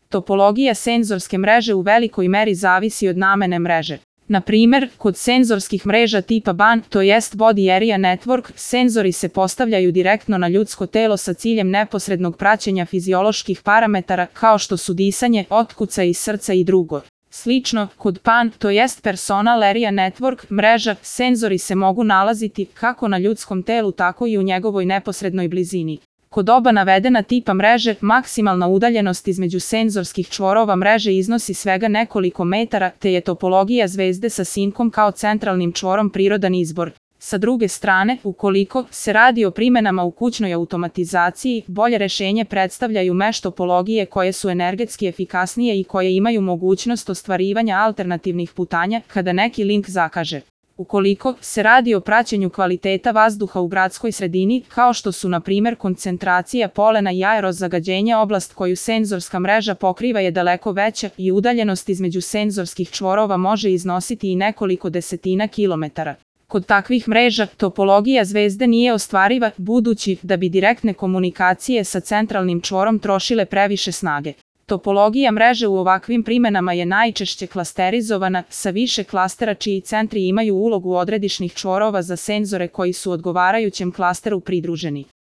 Topologija senzorske mreže u velikoj meri zavisi od namene mreže. Na primer, kod senzorskih mreža tipa BAN, to jest Body Area Network, senzori se postavljaju direktno na ljudsko telo sa ciljem neposrednog praćenja fizioloških parametara kao što su disanje, otkucaj srca i drugo. Slično, kod PAN, to jest Personal Area Network mreža, senzori se mogu nalaziti kako na ljudskom telu tako i u njegovoj neposrednoj blizini. Kod oba navedena tipa mreže, maksimalna udaljenost između senzorskih čvorova mreže iznosi svega nekoliko metara, te je topologija zvezde sa sinkom kao centralnim čvorom prirodan izbor. Sa druge strane, ukoliko se radi o primenama u kućnoj automatizaciji, bolje rešenje predstavljaju mesh topologije koje su energetski efikasnije i koje imaju mogućnost ostvarivanja alternativnih putanja kada neki link zakaže. Ukoliko se radi o praćenju kvaliteta vazduha u gradskoj sredini, kao što su na primer koncentracija polena i aerozagađenje, oblast koju senzorska mreža pokriva je daleko veća i udaljenost između senzorskih čvorova može iznositi i nekoliko desetina kilometara. Kod takvih mreža, topologija zvezde nije ostvariva, budući da bi direktne komunikacije sa centralnim čvorom trošile previše snage. Topologija mreže u ovakvim primenama je najčešće klasterizovana, sa više klastera čiji centri imaju ulogu odredišnih čvorova za senzore koji su odgovarajućem klasteru pridruženi.